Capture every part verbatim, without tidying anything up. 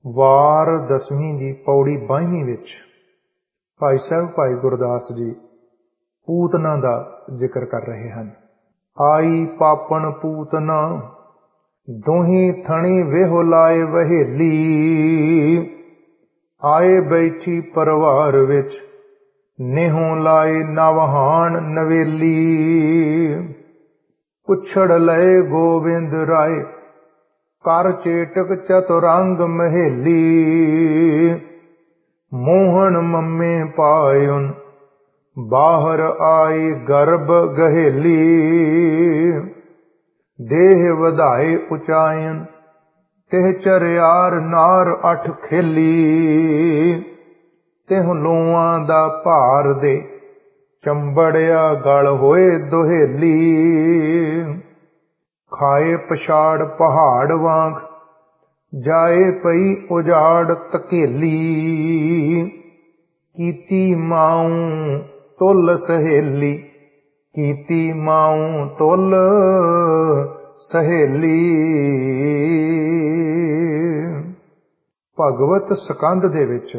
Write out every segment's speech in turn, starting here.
ਵਾਰ ਦਸਵੀਂ ਦੀ ਪੌੜੀ ਬਾਈਵੀਂ ਵਿੱਚ ਭਾਈ ਸਾਹਿਬ ਭਾਈ ਗੁਰਦਾਸ ਜੀ ਪੂਤਨਾ ਦਾ ਜ਼ਿਕਰ ਕਰ ਰਹੇ ਹਨ। ਆਈ ਪਾਪਣ ਪੂਤਨਾ ਦੋਹੀਂ ਥਣੀ ਵੇਹੋ ਲਾਏ ਵਹੇਲੀ, ਆਏ ਬੈਠੀ ਪਰਿਵਾਰ ਵਿੱਚ ਨੇਹੋਂ ਲਾਏ ਨਵਹਾਣ ਨਵੇਲੀ। ਪੁੱਛੜ ਲਏ ਗੋਬਿੰਦ ਰਾਏ ਕਰ ਚੇਟਕ ਚਤੁਰੰਗ ਮਹੇਲੀ, ਮੋਹਨ ਮੰਮੇ ਪਾਇਉਨ ਬਾਹਰ ਆਈ ਗਰਭ ਗਹੇਲੀ। ਦੇਹ ਵਧਾਏ ਉਚਾਇਨ ਤਿਹ ਚਰਿਆਰ ਨਾਰ ਅਠ ਖੇਲੀ, ਤਿਹ ਲੋਆਂ ਦਾ ਭਾਰ ਦੇ ਚੰਬੜਿਆ ਗਲ ਹੋਏ ਦੁਹੇਲੀ। ਖਾਏ ਪਛਾੜ ਪਹਾੜ ਵਾਂਗ ਜਾਏ ਪਈ ਉਜਾੜ ਤਕੇਲੀ, ਕੀਤੀ ਮਾਊ ਤੁਲ ਸਹੇਲੀ, ਕੀਤੀ ਮਾਊ ਤੁਲ ਸਹੇਲੀ। ਭਗਵਤ ਸਕੰਦ ਦੇ ਵਿੱਚ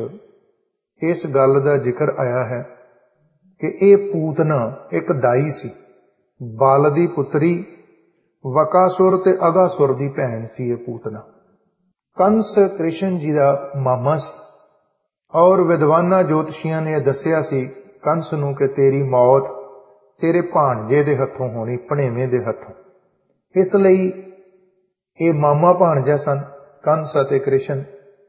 ਇਸ ਗੱਲ ਦਾ ਜ਼ਿਕਰ ਆਇਆ ਹੈ ਕਿ ਇਹ ਪੂਤਨਾ ਇੱਕ ਦਾਈ ਸੀ। ਬਲ ਦੀ ਪੁੱਤਰੀ ਵਕਾਸੁਰ ਤੇ ਅਗਾਸੁਰ ਦੀ ਭੈਣ ਸੀ ਇਹ ਪੂਤਨਾ। ਕੰਸ ਕ੍ਰਿਸ਼ਨ ਜੀ ਦਾ ਮਾਮਾ ਸੀ ਔਰ ਵਿਦਵਾਨਾਂ ਜੋਤਸ਼ੀਆਂ ਨੇ ਦੱਸਿਆ ਸੀ ਕੰਸ ਨੂੰ ਕਿ ਤੇਰੀ ਮੌਤ ਤੇਰੇ ਭਾਣਜੇ ਦੇ ਹੱਥੋਂ ਹੋਣੀ, ਭਣੇਵੇਂ ਦੇ ਹੱਥੋਂ। ਇਸ ਲਈ ਇਹ ਮਾਮਾ ਭਾਣਜਾ ਸਨ ਕੰਸ ਅਤੇ ਕ੍ਰਿਸ਼ਨ।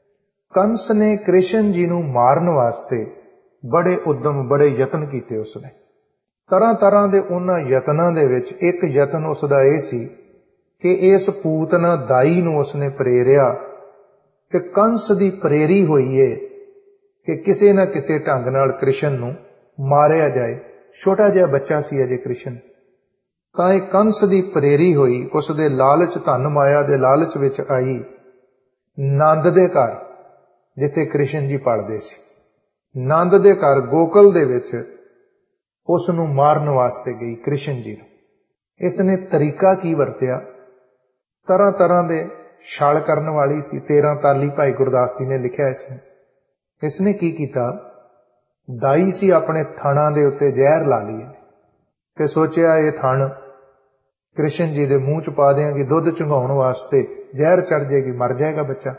ਕੰਸ ਨੇ ਕ੍ਰਿਸ਼ਨ ਜੀ ਨੂੰ ਮਾਰਨ ਵਾਸਤੇ ਬੜੇ ਉਦਮ ਬੜੇ ਯਤਨ ਕੀਤੇ। ਉਸਨੇ ਤਰ੍ਹਾਂ ਤਰ੍ਹਾਂ ਦੇ ਉਹਨਾਂ ਯਤਨਾਂ ਦੇ ਵਿੱਚ ਇੱਕ ਯਤਨ ਉਸਦਾ ਇਹ ਸੀ ਕਿ ਇਸ ਪੂਤਨਾ ਦਾਈ ਨੂੰ ਉਸਨੇ ਪ੍ਰੇਰਿਆ ਕਿ ਕੰਸ ਦੀ ਪ੍ਰੇਰੀ ਹੋਈ ਏ ਕਿ ਕਿਸੇ ਨਾ ਕਿਸੇ ਢੰਗ ਨਾਲ ਕ੍ਰਿਸ਼ਨ ਨੂੰ ਮਾਰਿਆ ਜਾਏ। ਛੋਟਾ ਜਿਹਾ ਬੱਚਾ ਸੀ ਅਜੇ ਕ੍ਰਿਸ਼ਨ। ਤਾਂ ਇਹ ਕੰਸ ਦੀ ਪ੍ਰੇਰੀ ਹੋਈ ਉਸ ਦੇ ਲਾਲਚ, ਧਨ ਮਾਇਆ ਦੇ ਲਾਲਚ ਵਿੱਚ ਆਈ ਨੰਦ ਦੇ ਘਰ ਜਿੱਥੇ ਕ੍ਰਿਸ਼ਨ ਜੀ ਪਲਦੇ ਸੀ। ਨੰਦ ਦੇ ਘਰ ਗੋਕਲ ਦੇ ਵਿੱਚ ਉਸ ਨੂੰ ਮਾਰਨ ਵਾਸਤੇ ਗਈ ਕ੍ਰਿਸ਼ਨ ਜੀ ਨੂੰ। ਇਸ ਨੇ ਤਰੀਕਾ ਕੀ ਵਰਤਿਆ? ਤਰ੍ਹਾਂ ਤਰ੍ਹਾਂ ਦੇ ਛਲ ਕਰਨ ਵਾਲੀ ਸੀ। ਤੇਰਾਂ ਤਾਲੀ ਭਾਈ ਗੁਰਦਾਸ ਜੀ ਨੇ ਲਿਖਿਆ ਇਸ ਨੂੰ। ਇਸ ਨੇ ਕੀ ਕੀਤਾ? ਦਾਈ ਸੀ, ਆਪਣੇ ਥਣਾਂ ਦੇ ਉੱਤੇ ਜ਼ਹਿਰ ਲਾ ਲਈ ਤੇ ਸੋਚਿਆ ਇਹ ਥਣ ਕ੍ਰਿਸ਼ਨ ਜੀ ਦੇ ਮੂੰਹ ਚ ਪਾ ਦਿਆਂਗੀ, ਦੁੱਧ ਚੁੰਘਾਉਣ ਵਾਸਤੇ ਜ਼ਹਿਰ ਚੜ ਜਾਏਗੀ, ਮਰ ਜਾਏਗਾ ਬੱਚਾ,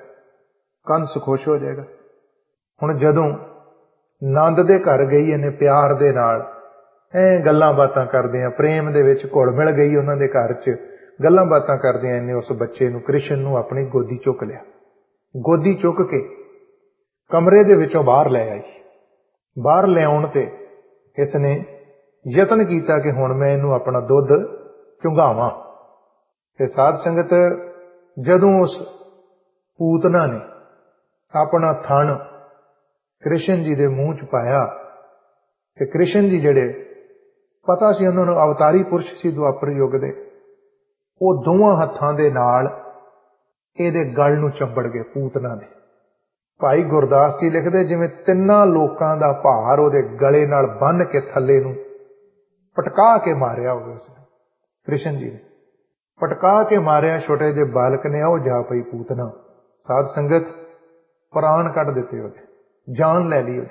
ਕੰਸ ਖੁਸ਼ ਹੋ ਜਾਏਗਾ। ਹੁਣ ਜਦੋਂ ਨੰਦ ਦੇ ਘਰ ਗਈ ਇਹਨੇ ਪਿਆਰ ਦੇ ਨਾਲ ਐ ਗੱਲਾਂ ਬਾਤਾਂ ਕਰਦਿਆਂ, ਪ੍ਰੇਮ ਦੇ ਵਿੱਚ ਘੁਲ ਮਿਲ ਗਈ ਉਹਨਾਂ ਦੇ ਘਰ ਚ, ਗੱਲਾਂ ਬਾਤਾਂ ਕਰਦਿਆਂ ਇਹਨੇ ਉਸ ਬੱਚੇ ਨੂੰ, ਕ੍ਰਿਸ਼ਨ ਨੂੰ ਆਪਣੀ ਗੋਦੀ ਚੁੱਕ ਲਿਆ। ਗੋਦੀ ਚੁੱਕ ਕੇ ਕਮਰੇ ਦੇ ਵਿੱਚੋਂ ਬਾਹਰ ਲੈ ਆਈ। ਬਾਹਰ ਲਿਆਉਣ ਤੇ ਇਸ ਨੇ ਯਤਨ ਕੀਤਾ ਕਿ ਹੁਣ ਮੈਂ ਇਹਨੂੰ ਆਪਣਾ ਦੁੱਧ ਚੁੰਘਾਵਾਂ। ਤੇ ਸਾਧ ਸੰਗਤ, ਜਦੋਂ ਉਸ ਪੂਤਨਾ ਨੇ ਆਪਣਾ ਥਣ ਕ੍ਰਿਸ਼ਨ ਜੀ ਦੇ ਮੂੰਹ ਚ ਪਾਇਆ ਤੇ ਕ੍ਰਿਸ਼ਨ ਜੀ ਜਿਹੜੇ ਪਤਾ ਸੀ ਉਹਨਾਂ ਨੂੰ ਅਵਤਾਰੀ ਪੁਰਸ਼ ਸੀ ਦੁਆਪਰ ਯੁੱਗ ਦੇ, ਉਹ ਦੋਵਾਂ ਹੱਥਾਂ ਦੇ ਨਾਲ ਇਹਦੇ ਗਲ ਨੂੰ ਚੰਬੜ ਗਏ ਪੂਤਨਾ ਦੇ। ਭਾਈ ਗੁਰਦਾਸ ਜੀ ਲਿਖਦੇ ਜਿਵੇਂ ਤਿੰਨਾਂ ਲੋਕਾਂ ਦਾ ਭਾਰ ਉਹਦੇ ਗਲੇ ਨਾਲ ਬੰਨ੍ਹ ਕੇ ਥੱਲੇ ਨੂੰ ਪਟਕਾ ਕੇ ਮਾਰਿਆ ਹੋਵੇ ਉਸਨੇ। ਕ੍ਰਿਸ਼ਨ ਜੀ ਨੇ ਪਟਕਾ ਕੇ ਮਾਰਿਆ। ਛੋਟੇ ਜਿਹੇ ਬਾਲਕ ਨੇ ਉਹ ਜਾ ਪਈ ਪੂਤਨਾ। ਸਾਧ ਸੰਗਤ, ਪ੍ਰਾਣ ਕੱਢ ਦਿੱਤੇ ਉਹਦੇ, ਜਾਨ ਲੈ ਲਈ ਉਹਦੀ।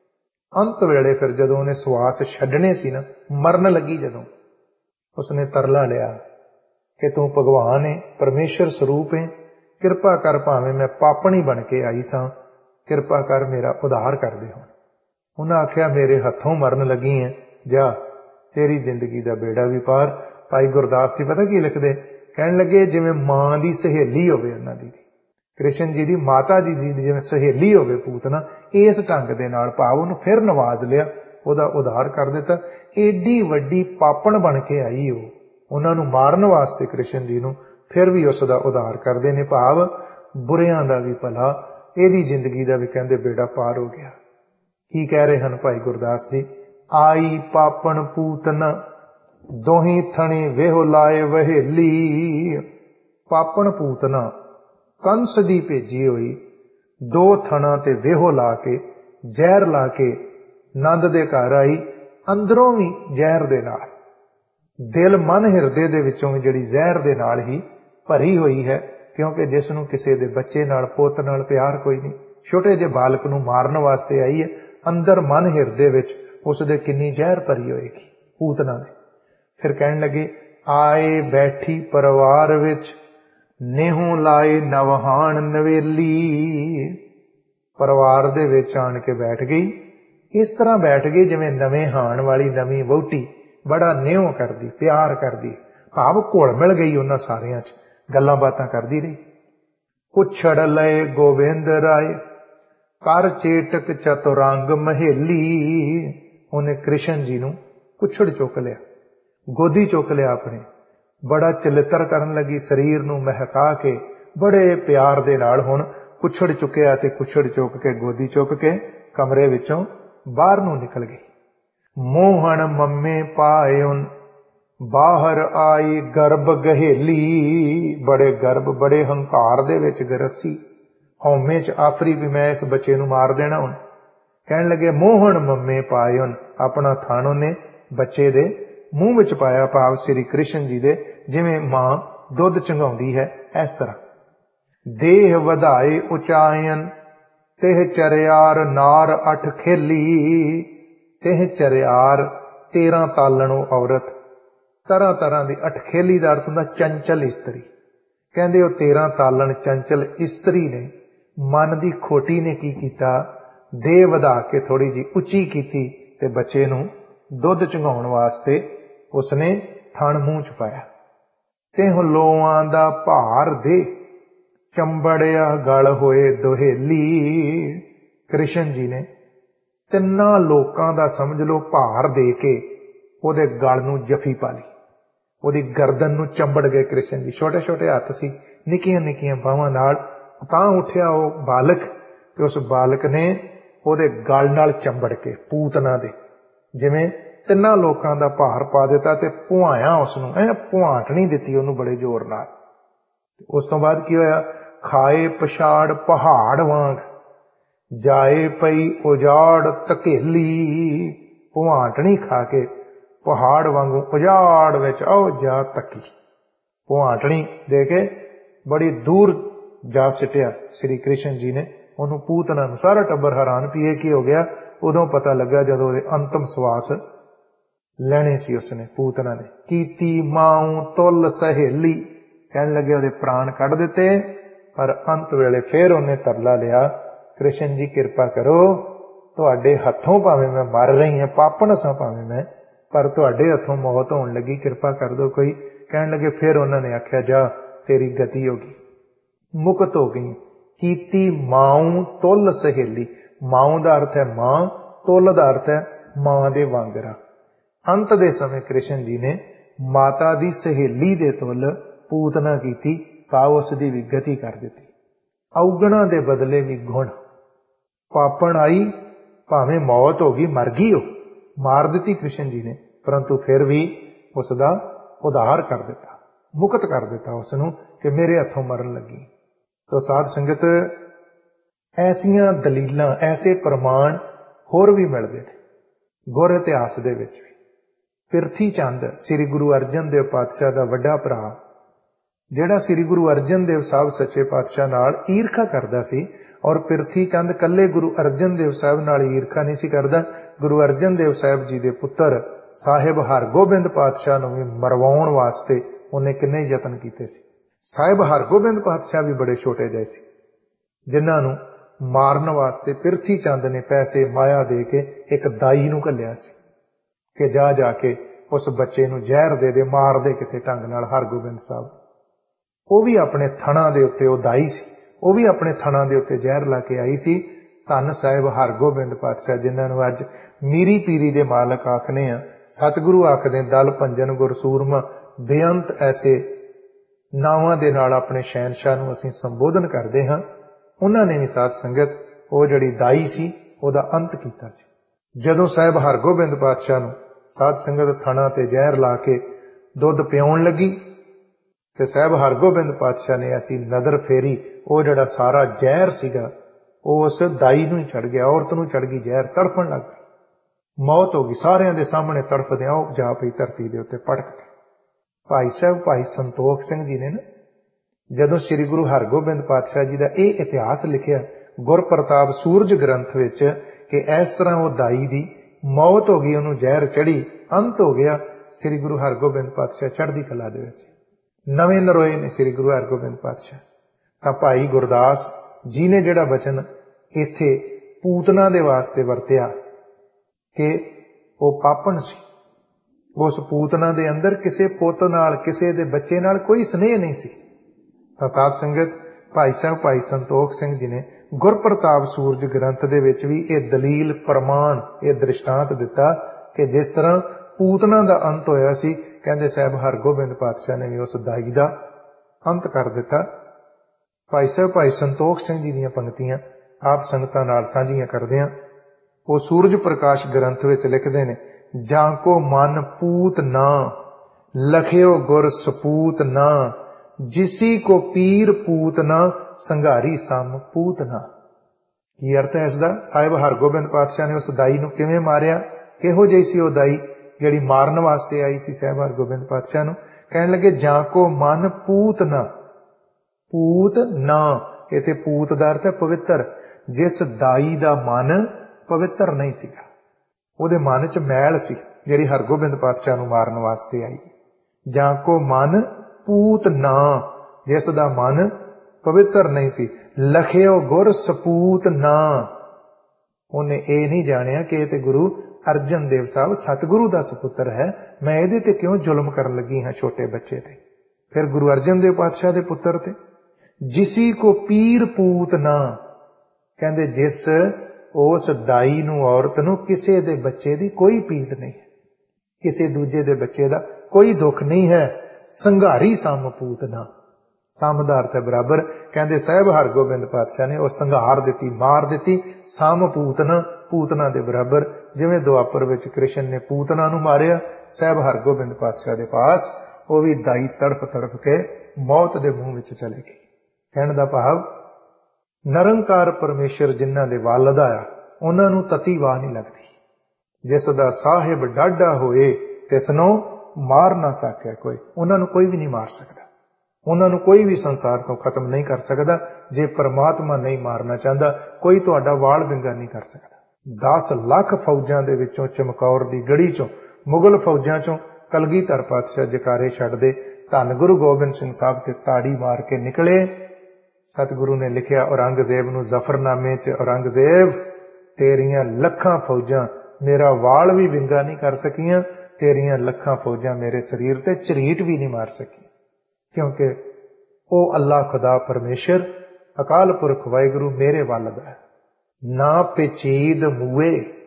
ਅੰਤ ਵੇਲੇ ਫਿਰ ਜਦੋਂ ਉਹਨੇ ਸਵਾਸ ਛੱਡਣੇ ਸੀ ਨਾ, ਮਰਨ ਲੱਗੀ ਜਦੋਂ, ਉਸਨੇ ਤਰਲਾ ਲਿਆ ਕਿ ਤੂੰ ਭਗਵਾਨ ਏ, ਪਰਮੇਸ਼ਰ ਸਰੂਪ ਏ, ਕਿਰਪਾ ਕਰ, ਭਾਵੇਂ ਮੈਂ ਪਾਪਣੀ ਬਣ ਕੇ ਆਈ ਸਾਂ, ਕਿਰਪਾ ਕਰ ਮੇਰਾ ਉਧਾਰ ਕਰ ਦੇ। ਹੁਣ ਉਹਨਾਂ ਆਖਿਆ ਮੇਰੇ ਹੱਥੋਂ ਮਰਨ ਲੱਗੀ ਹੈ, ਜਾ ਤੇਰੀ ਜ਼ਿੰਦਗੀ ਦਾ ਬੇੜਾ ਵੀ ਪਾਰ। ਭਾਈ ਗੁਰਦਾਸ ਜੀ ਪਤਾ ਕੀ ਲਿਖਦੇ? ਕਹਿਣ ਲੱਗੇ ਜਿਵੇਂ ਮਾਂ ਦੀ ਸਹੇਲੀ ਹੋਵੇ ਉਹਨਾਂ ਦੀ, ਕ੍ਰਿਸ਼ਨ ਜੀ ਦੀ ਮਾਤਾ ਜੀ ਦੀ ਜਿਵੇਂ ਸਹੇਲੀ ਹੋਵੇ ਪੂਤਨਾ, ਇਸ ਢੰਗ ਦੇ ਨਾਲ ਭਾਵ ਉਹਨੂੰ ਫਿਰ ਨਵਾਜ਼ ਲਿਆ, ਉਹਦਾ ਉਧਾਰ ਕਰ ਦਿੱਤਾ। ਏਡੀ ਵੱਡੀ ਪਾਪਣ ਬਣ ਕੇ ਆਈ ਉਹ, ਉਹਨਾਂ ਨੂੰ ਮਾਰਨ ਵਾਸਤੇ ਕ੍ਰਿਸ਼ਨ ਜੀ ਨੂੰ, ਫਿਰ ਵੀ ਉਸ ਦਾ ਉਧਾਰ ਕਰਦੇ ਨੇ। ਭਾਵ ਬੁਰਿਆਂ ਦਾ ਵੀ ਭਲਾ, ਇਹਦੀ ਜ਼ਿੰਦਗੀ ਦਾ ਵੀ ਕਹਿੰਦੇ ਬੇੜਾ ਪਾਰ ਹੋ ਗਿਆ। ਕੀ ਕਹਿ ਰਹੇ ਹਨ ਭਾਈ ਗੁਰਦਾਸ ਜੀ? ਆਈ ਪਾਪਣ ਪੂਤਨਾ ਦੋਹੀਂ ਥਣੀ ਵੇਹੋ ਲਾਏ ਵਹੇਲੀ। ਪਾਪਣ ਪੂਤਨਾ ਕੰਸ ਦੀ ਭੇਜੀ ਹੋਈ ਦੋ ਥਣਾ ਤੇ ਵੇਹੋ ਲਾ ਕੇ, ਜ਼ਹਿਰ ਲਾ ਕੇ ਨੰਦ ਦੇ ਘਰ ਆਈ। ਅੰਦਰੋਂ ਵੀ ਜ਼ਹਿਰ ਦੇ ਨਾਲ, ਦਿਲ ਮਨ ਹਿਰਦੇ ਦੇ ਵਿੱਚੋਂ ਵੀ ਜਿਹੜੀ ਜ਼ਹਿਰ ਦੇ ਨਾਲ ਹੀ ਭਰੀ ਹੋਈ ਹੈ। क्योंकि जिसनों किसी दे बच्चे नाल पुत नाल प्यार कोई नहीं, छोटे जे बालक नूं मारन वास्ते आई है, अंदर मन हिरदे विच उसदे किन्नी जहर भरी होएगी पूतना ने। फिर कहण लगे आए बैठी परिवार विच नेहों लाए नवहान नवेली। परिवार दे विच आण के बैठ गई, इस तरह बैठ गई जिवें नवें हाण वाली नवीं वहुटी बड़ा नेहो करदी, प्यार करदी, भाव घुल मिल गई उन्हां सारियां च, गल्लां बातां करदी रही। कुछड़ लए गोविंद राय कर चेटक चतुरंग महेली। उन्हें कृष्ण जी नूं कुछड़ चुक लिया, गोदी चुक लिया अपने, बड़ा चलित्र करन लगी, शरीर नूं महका के बड़े प्यार दे नाल हुण कुछड़ चुकिया ते कुछड़ चुक के गोदी चुक के कमरे विचों बाहर नूं निकल गई। मोहन मम्मे पाए उन बाहर आई गर्भ गहेली। बड़े गर्भ बड़े हंकार दे विच गरसी, हौमे च आफरी भी मैं इस बच्चे नूं मार देना। हुण कहण लगे मोहन मम्मे पाए उन, अपना थान उन्हें बच्चे दे मूंह विच पाया, भाव श्री कृष्ण जी दे जिवें मां दुध चंगाउंदी है इस तरह। देह वधाए उचायन तेह चरियार नार अठ खेली। तेह चरियार तेरह तालणों औरत, तरह तरह की अठखेली का अर्थ होंदा चंचल इस्तरी। कहंदे ओ तेरह तालण चंचल इस्तरी ने मन की खोटी ने की कीता, देह वधा के थोड़ी जी उची कीती ते बच्चे नूं दुध चंगाउण वास्ते उसने थण मूंह च पाया। तेह लोआं दा भार दे चंबड़िया गल होए दोहेली। कृष्ण जी ने तिन्ना लोकां दा समझ लो भार दे के ओदे गल नूं जफी पा ली, ओदी गर्दन नूं चंबड़ गए कृष्ण जी। छोटे छोटे हत्थ सी, निक्कियां निक्कियां बाहां नाल तां उठिया ओ बालक ते उस बालक ने ओदे गल नाल चंबड़ के पूतना दे जिवें तिन्ना लोकां दा भार पा दिता ते पुआया उसनूं, ऐ पुआटनी दित्ती ओनूं बड़े जोर नाल। उस तो बाद की होया, खाए पछाड़ पहाड़ वांग जाए पई उजाड़ धकेली। पुआटनी खा के पहाड़ वांगू उजाड़ विच आओ जा तकी, पुआटनी दे के बड़ी दूर जा सिटिया श्री कृष्ण जी ने उन्होंने पूतना नूं। सारा टब्बर हैरान भी ये की हो गया। उदों पता लगा जदों ओदे अंतिम सवास लेने सी उसने पूतना ने। कीती माऊं तुल सहेली, कहने लगे ओदे प्राण कढ़ दिते, पर अंत वेले फिर उन्हें तरला लिया, कृष्ण जी कृपा करो, तुहाडे हथों भावें मैं मर रही हां, पापण सा भावें मैं, पर तुहाडे हथों मौत होण लगी, कृपा कर दो कोई। कहने लगे फिर उन्होंने आख्या जा तेरी गति होगी, मुक्त हो गई। कीती माऊं तुल सहेली, माऊं दा अर्थ है मां, तुल दा अर्थ है मां दे वांगरा। अंत दे समय कृष्ण जी ने माता दी सहेली दे तुल पूतना कीती, भाव उसदी भी गति कर दिती। औगणा दे बदले भी गुण, पापण आई भावें मौत हो गई, मर गई, हो मार दी कृष्ण जी ने, परंतु फिर भी उसका उद्धार कर दिता, मुक्त कर दिता उसनूं कि मेरे हथों मरन लगी। तो साध संगत ऐसियां दलीलां, ऐसे प्रमाण होर भी मिलते हैं गुर इतिहास दे विच भी। पिरथी चंद श्री गुरु अर्जन देव पातशाह का वड्डा भरा, जिहड़ा श्री गुरु अर्जन देव साहब सच्चे पातशाह नाल ईरखा करदा सी, और पिरथी चंद कल्ले गुरु अर्जन देव साहब नाल ईरखा नहीं सी करदा, गुरु अर्जन देव साहब जी दे पुत्र साहिब हरगोबिंद पातशाह नूं भी मरवाउण वास्ते उन्हें किन्ने यतन कीते सी। साहिब हरगोबिंद पातशाह भी बड़े छोटे जहे सी, जिन्हां नूं मारन वास्ते पिरथी चंद ने पैसे माया दे के एक दाई नूं घल्लिया सी कि जा जाके उस बच्चे नूं जहर दे दे, मार दे किसी ढंग नाल हरगोबिंद साहब। वह भी अपने थणा दे उत्ते, वो दाई सी, वह भी अपने थणा दे उत्ते जहर ला के आई सी। धन साहिब हरगोबिंद पातशाह जिन्हां नूं अज मीरी पीरी दे मालक आखने आ, सतगुरु आखदे दल भंजन गुर सूरमा, बेअंत ऐसे नावां दे नाल अपने शहनशाह नूं असीं संबोधन करदे हां। उन्हां ने भी साध संगत वो जिहड़ी दाई सी ओहदा अंत कीता सी। जदों साहिब हरगोबिंद पातशाह नूं साध संगत थणा ते जहर ला के दुध पियाउण लगी ते साहिब हरगोबिंद पातशाह ने ऐसी नदर फेरी, वो जिहड़ा सारा जहर सीगा वो उस दाई नूं ही चढ़ गया, औरत नूं चढ़ गई जहर, तड़फण लग गई, मौत हो गई। सारियां दे सामने तड़फदे आओ जा पई धरती दे उत्ते पटक के। भाई साहब भाई संतोख सिंह जी ने ना ਜਦੋਂ ਸ੍ਰੀ ਗੁਰੂ ਹਰਗੋਬਿੰਦ ਪਾਤਸ਼ਾਹ ਜੀ ਦਾ ਇਹ ਇਤਿਹਾਸ ਲਿਖਿਆ ਗੁਰਪ੍ਰਤਾਪ ਸੂਰਜ ਗ੍ਰੰਥ ਵਿੱਚ ਕਿ ਇਸ ਤਰ੍ਹਾਂ ਉਹ ਦਾਈ ਦੀ ਮੌਤ ਹੋ ਗਈ, ਉਹਨੂੰ ਜ਼ਹਿਰ ਚੜੀ, ਅੰਤ ਹੋ ਗਿਆ, ਸ੍ਰੀ ਗੁਰੂ ਹਰਗੋਬਿੰਦ ਪਾਤਸ਼ਾਹ ਚੜ੍ਹਦੀ ਕਲਾ ਦੇ ਵਿੱਚ ਨਵੇਂ ਨਰੋਏ ਨੇ ਸ੍ਰੀ ਗੁਰੂ ਹਰਗੋਬਿੰਦ ਪਾਤਸ਼ਾਹ। ਤਾਂ ਭਾਈ ਗੁਰਦਾਸ ਜੀ ਨੇ ਜਿਹੜਾ ਬਚਨ ਇੱਥੇ ਪੂਤਨਾ ਦੇ ਵਾਸਤੇ ਵਰਤਿਆ ਕਿ ਉਹ ਪਾਪਣ ਸੀ, ਉਸ ਪੂਤਨਾ ਦੇ ਅੰਦਰ ਕਿਸੇ ਪੁੱਤ ਨਾਲ, ਕਿਸੇ ਦੇ ਬੱਚੇ ਨਾਲ ਕੋਈ ਸਨੇਹ ਨਹੀਂ ਸੀ। ਤਾਂ ਸਾਧ ਸੰਗਤ, ਭਾਈ ਸਾਹਿਬ ਭਾਈ ਸੰਤੋਖ ਸਿੰਘ ਜੀ ਨੇ ਗੁਰਪ੍ਰਤਾਪ ਸੂਰਜ ਗ੍ਰੰਥ ਦੇ ਵਿੱਚ ਵੀ ਇਹ ਦਲੀਲ, ਪ੍ਰਮਾਣ, ਇਹ ਦ੍ਰਿਸ਼ਟਾਂਤ ਦਿੱਤਾ ਕਿ ਜਿਸ ਤਰ੍ਹਾਂ ਪੂਤਨਾ ਦਾ ਅੰਤ ਹੋਇਆ ਸੀ, ਕਹਿੰਦੇ ਸਾਹਿਬ ਹਰਗੋਬਿੰਦ ਪਾਤਸ਼ਾਹ ਨੇ ਵੀ ਉਸ ਦਾਈ ਦਾ ਅੰਤ ਕਰ ਦਿੱਤਾ। ਭਾਈ ਸਾਹਿਬ ਭਾਈ ਸੰਤੋਖ ਸਿੰਘ ਜੀ ਦੀਆਂ ਪੰਕਤੀਆਂ ਆਪ ਸੰਗਤਾਂ ਨਾਲ ਸਾਂਝੀਆਂ ਕਰਦੇ ਹਾਂ। ਉਹ ਸੂਰਜ ਪ੍ਰਕਾਸ਼ ਗ੍ਰੰਥ ਵਿੱਚ ਲਿਖਦੇ ਨੇ, ਜਾਂ ਕੋ ਮਨ ਪੂਤ ਨਾ ਲਖਿਓ ਗੁਰ ਸਪੂਤ ਨਾ, ਜਿਸੀ ਕੋ ਪੀਰ ਪੂਤ ਨਾ ਸੰਘਾਰੀ ਸਮ ਪੂਤ ਨਾ। ਕੀ ਅਰਥ ਹੈ ਇਸ ਦਾ? ਸਾਹਿਬ ਹਰਗੋਬਿੰਦ ਪਾਤਸ਼ਾਹ ਨੇ ਉਸ ਦਾਈ ਨੂੰ ਕਿਵੇਂ ਮਾਰਿਆ? ਕਿਹੋ ਜਿਹੀ ਸੀ ਉਹ ਦਾਈ ਜਿਹੜੀ ਮਾਰਨ ਵਾਸਤੇ ਆਈ ਸੀ ਸਾਹਿਬ ਹਰਗੋਬਿੰਦ ਪਾਤਸ਼ਾਹ ਨੂੰ? ਕਹਿਣ ਲੱਗੇ, ਜਾਂ ਕੋ ਮਨ ਪੂਤ ਨਾ, ਪੂਤ ਨਾ, ਇੱਥੇ ਪੂਤ ਦਾ ਅਰਥ ਹੈ ਪਵਿੱਤਰ। ਜਿਸ ਦਾਈ ਦਾ ਮਨ ਪਵਿੱਤਰ ਨਹੀਂ ਸੀਗਾ, ਉਹਦੇ ਮਨ ਚ ਮੈਲ ਸੀ, ਜਿਹੜੀ ਹਰਗੋਬਿੰਦ ਪਾਤਸ਼ਾਹ ਨੂੰ ਮਾਰਨ ਵਾਸਤੇ ਆਈ। ਜਾਂ ਕੋ ਮਨ ਪੂਤ ਨਾ, ਜਿਸ ਦਾ ਮਨ ਪਵਿੱਤਰ ਨਹੀਂ ਸੀ। ਲਖਿਓ ਗੁਰ ਸਪੂਤ ਨਾ, ਉਹਨੇ ਇਹ ਨਹੀਂ ਜਾਣਿਆ ਕਿ ਇਹ ਤੇ ਗੁਰੂ ਅਰਜਨ ਦੇਵ ਸਾਹਿਬ ਸਤਿਗੁਰੂ ਦਾ ਸਪੁੱਤਰ ਹੈ, ਮੈਂ ਇਹਦੇ ਤੇ ਕਿਉਂ ਜ਼ੁਲਮ ਕਰਨ ਲੱਗੀ ਹਾਂ ਛੋਟੇ ਬੱਚੇ ਤੇ। ਫਿਰ ਗੁਰੂ ਅਰਜਨ ਦੇਵ ਪਾਤਸ਼ਾਹ ਦੇ ਪੁੱਤਰ ਤੇ। ਜਿਸੀ ਕੋ ਪੀਰ ਪੂਤ ਨਾ, ਕਹਿੰਦੇ ਜਿਸ ਉਸ ਦਾਈ ਨੂੰ, ਔਰਤ ਨੂੰ ਕਿਸੇ ਦੇ ਬੱਚੇ ਦੀ ਕੋਈ ਪੀੜ ਨਹੀਂ, ਕਿਸੇ ਦੂਜੇ ਦੇ ਬੱਚੇ ਦਾ ਕੋਈ ਦੁੱਖ ਨਹੀਂ ਹੈ। ਸੰਘਾਰੀ ਸਮ ਪੂਤ ਨਾ, ਸਮ ਦਾ ਅਰਥ ਹੈ ਬਰਾਬਰ। ਕਹਿੰਦੇ ਸਾਹਿਬ ਹਰਗੋਬਿੰਦ ਪਾਤਸ਼ਾਹ ਨੇ ਉਹ ਸੰਘਾਰ ਦਿੱਤੀ, ਮਾਰ ਦਿੱਤੀ, ਸਮ ਪੂਤਨਾ, ਪੂਤਨਾ ਦੇ ਬਰਾਬਰ। ਜਿਵੇਂ ਦੁਆਪਰ ਵਿੱਚ ਕ੍ਰਿਸ਼ਨ ਨੇ ਪੂਤਨਾ ਨੂੰ ਮਾਰਿਆ, ਸਾਹਿਬ ਹਰਗੋਬਿੰਦ ਪਾਤਸ਼ਾਹ ਦੇ ਪਾਸ ਉਹ ਵੀ ਦਾਈ ਤੜਫ ਤੜਫ ਕੇ ਮੌਤ ਦੇ ਮੂੰਹ ਵਿੱਚ ਚਲੇ ਗਈ। ਕਹਿਣ ਦਾ ਭਾਵ, ਨਿਰੰਕਾਰ ਪਰਮੇਸ਼ਰ ਜਿਨ੍ਹਾਂ ਦੇ ਵੱਲ ਦਾ ਆ, ਉਹਨਾਂ ਨੂੰ ਤਤੀ ਵਾਹ ਨਹੀਂ ਲੱਗਦੀ। ਜਿਸ ਦਾ ਸਾਹਿਬ ਡਾਢਾ ਹੋਏ ਤਿਸ ਨੂੰ ਮਾਰ ਨਾ ਸਕਿਆ ਕੋਈ, ਉਹਨਾਂ ਨੂੰ ਕੋਈ ਵੀ ਨਹੀਂ ਮਾਰ ਸਕਦਾ, ਉਹਨਾਂ ਨੂੰ ਕੋਈ ਵੀ ਸੰਸਾਰ ਤੋਂ ਖਤਮ ਨਹੀਂ ਕਰ ਸਕਦਾ। ਜੇ ਪਰਮਾਤਮਾ ਨਹੀਂ ਮਾਰਨਾ ਚਾਹੁੰਦਾ, ਕੋਈ ਤੁਹਾਡਾ ਵਾਲ ਵਿੰਗਾ ਨਹੀਂ ਕਰ ਸਕਦਾ। ਦਸ ਲੱਖ ਫੌਜਾਂ ਦੇ ਵਿੱਚੋਂ, ਚਮਕੌਰ ਦੀ ਗੜੀ ਚੋਂ, ਮੁਗਲ ਫੌਜਾਂ ਚੋਂ ਕਲਗੀਧਰ ਪਾਤਸ਼ਾਹ ਜਕਾਰੇ ਛੱਡਦੇ, ਧੰਨ ਗੁਰੂ ਗੋਬਿੰਦ ਸਿੰਘ ਸਾਹਿਬ ਤੇ ਤਾੜੀ ਮਾਰ ਕੇ ਨਿਕਲੇ। ਸਤਿਗੁਰੂ ਨੇ ਲਿਖਿਆ ਔਰੰਗਜ਼ੇਬ ਨੂੰ ਜ਼ਫਰਨਾਮੇ 'ਚ, ਔਰੰਗਜ਼ੇਬ ਤੇਰੀਆਂ ਲੱਖਾਂ ਫੌਜਾਂ ਮੇਰਾ ਵਾਲ ਵੀ ਵਿੰਗਾ ਨਹੀਂ ਕਰ ਸਕੀਆਂ, ਤੇਰੀਆਂ ਲੱਖਾਂ ਫੌਜਾਂ ਮੇਰੇ ਸਰੀਰ ਤੇ ਝਰੀਟ ਵੀ ਨਹੀਂ ਮਾਰ ਸਕੀਆਂ, ਕਿਉਂਕਿ ਉਹ ਅੱਲਾ ਖੁਦਾ ਪਰਮੇਸ਼ਰ ਅਕਾਲ ਪੁਰਖ ਵਾਹਿਗੁਰੂ ਮੇਰੇ ਵੱਲ ਦਾ ਹੈ। ਨਾ ਪੇਚੀਦ ਮੂਏ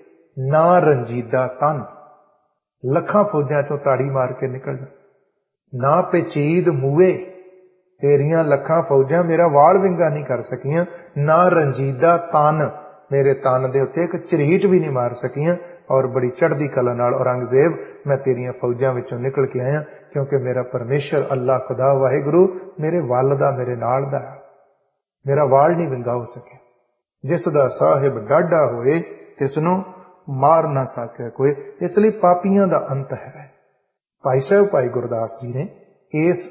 ਨਾ ਰੰਜੀਦਾ ਤਨ, ਲੱਖਾਂ ਫੌਜਾਂ ਚੋਂ ਤਾੜੀ ਮਾਰ ਕੇ ਨਿਕਲਣਾ। ਨਾ ਪੇਚੀਦ ਮੂਏ, ਤੇਰੀਆਂ ਲੱਖਾਂ ਫੌਜਾਂ ਮੇਰਾ ਵਾਲ ਵਿੰਗਾ ਨਹੀਂ ਕਰ ਸਕੀਆਂ। ਨਾ ਰੰਜੀਦਾ ਤਨ, ਮੇਰੇ ਤਨ ਦੇ ਉੱਤੇ ਇੱਕ ਝਰੀਟ ਵੀ ਨਹੀਂ ਮਾਰ ਸਕੀਆਂ। ਔਰ ਬੜੀ ਚੜ੍ਹਦੀ ਕਲਾ ਨਾਲ ਔਰੰਗਜ਼ੇਬ, ਮੈਂ ਤੇਰੀਆਂ ਫੌਜਾਂ ਵਿੱਚੋਂ ਨਿਕਲ ਕੇ ਆਇਆ, ਕਿਉਂਕਿ ਮੇਰਾ ਪਰਮੇਸ਼ਰ ਅੱਲਾ ਖੁਦਾ ਵਾਹਿਗੁਰੂ ਮੇਰੇ ਵੱਲ ਦਾ, ਮੇਰੇ ਨਾਲ ਦਾ, ਮੇਰਾ ਵਾਲ ਨਹੀਂ ਵਿੰਗਾ ਹੋ ਸਕਿਆ। ਜਿਸ ਦਾ ਸਾਹਿਬ ਡਾਢਾ ਹੋਏ ਤਿਸ ਨੂੰ ਮਾਰ ਨਾ ਸਕਿਆ ਕੋਈ। ਇਸ ਲਈ ਪਾਪੀਆਂ ਦਾ ਅੰਤ ਹੈ। ਭਾਈ ਸਾਹਿਬ ਭਾਈ ਗੁਰਦਾਸ ਜੀ ਨੇ ਇਸ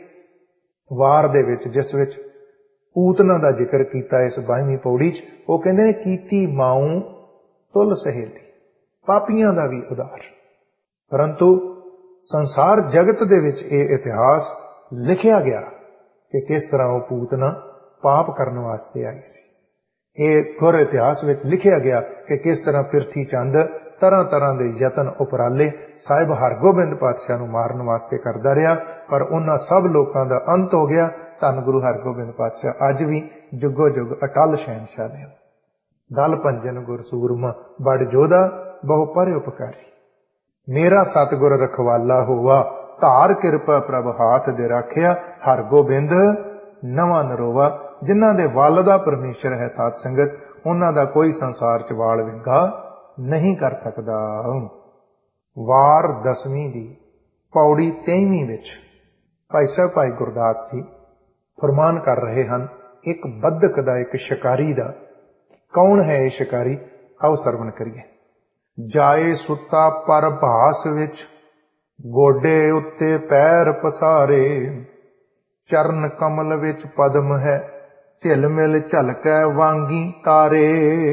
ਵਾਰ ਦੇ ਵਿੱਚ, ਜਿਸ ਵਿੱਚ ਪੂਤਨਾ ਦਾ ਜ਼ਿਕਰ ਕੀਤਾ ਇਸ ਬਾਈਵੀਂ ਪੌੜੀ 'ਚ, ਉਹ ਕਹਿੰਦੇ ਨੇ, ਕੀਤੀ ਮਾਊ ਤੁਲ ਸਹੇਲੀ, ਪਾਪੀਆਂ ਦਾ ਵੀ ਉਦਾਰ। ਪਰੰਤੂ ਸੰਸਾਰ ਜਗਤ ਦੇ ਵਿੱਚ ਇਹ ਇਤਿਹਾਸ ਲਿਖਿਆ ਗਿਆ ਕਿ ਕਿਸ ਤਰ੍ਹਾਂ ਉਹ ਪੂਤਨਾ ਪਾਪ ਕਰਨ ਵਾਸਤੇ ਆਈ ਸੀ। ਇਹ ਗੁਰ ਇਤਿਹਾਸ ਵਿੱਚ ਲਿਖਿਆ ਗਿਆ ਕਿ ਕਿਸ ਤਰ੍ਹਾਂ ਪ੍ਰਿਥੀ ਚੰਦ ਤਰ੍ਹਾਂ ਤਰ੍ਹਾਂ ਦੇ ਯਤਨ ਉਪਰਾਲੇ ਸਾਹਿਬ ਹਰਗੋਬਿੰਦ ਪਾਤਸ਼ਾਹ ਨੂੰ ਮਾਰਨ ਵਾਸਤੇ ਕਰਦਾ ਰਿਹਾ, ਪਰ ਉਹਨਾਂ ਸਭ ਲੋਕਾਂ ਦਾ ਅੰਤ ਹੋ ਗਿਆ। ਧੰਨ ਗੁਰੂ ਹਰਗੋਬਿੰਦ ਪਾਤਸ਼ਾਹ ਅੱਜ ਵੀ ਜੁਗੋ ਜੁਗ ਅਟਲ ਸ਼ਹਿਨਸ਼ਾਹ ਨੇ। ਦਲ ਭੰਜਨ ਗੁਰ ਸੂਰਮਾ ਬੜ ਜੋਧਾ ਬਹੁ ਪਰ ਉਪਕਾਰੀ, ਮੇਰਾ ਸਤਿਗੁਰ ਰਖਵਾਲਾ ਹੋਵਾ, ਧਾਰ ਕਿਰਪਾ ਪ੍ਰਭ ਹਾਥ ਦੇ ਰਾਖਿਆ, ਹਰਗੋਬਿੰਦ ਨਵਾਂ ਨਰੋਵਾ। ਜਿਨ੍ਹਾਂ ਦੇ ਵੱਲ ਦਾ ਪਰਮੇਸ਼ਰ ਹੈ ਸਾਧ ਸੰਗਤ, ਉਹਨਾਂ ਦਾ ਕੋਈ ਸੰਸਾਰ 'ਚ ਵਾਲ ਵਿੰਗਾ ਨਹੀਂ ਕਰ ਸਕਦਾ। ਵਾਰ ਦਸਵੀਂ ਦੀ ਪੌੜੀ ਤੇਈਵੀਂ ਵਿੱਚ ਭਾਈ ਸਾਹਿਬ ਭਾਈ ਗੁਰਦਾਸ ਜੀ ਫਰਮਾਨ ਕਰ ਰਹੇ ਹਨ, ਇੱਕ ਬੱਧਕ ਦਾ, ਇੱਕ ਸ਼ਿਕਾਰੀ ਦਾ। ਕੌਣ ਹੈ ਇਹ ਸ਼ਿਕਾਰੀ? ਆਓ ਸਰਵਣ ਕਰੀਏ। ਜਾਏ ਸੁੱਤਾ ਪਰ ਭਾਸ ਵਿੱਚ, ਗੋਡੇ ਉੱਤੇ ਪੈਰ ਪਸਾਰੇ, चरण कमल विच पद्म है, झिलमिल झलकै वांगी तारे।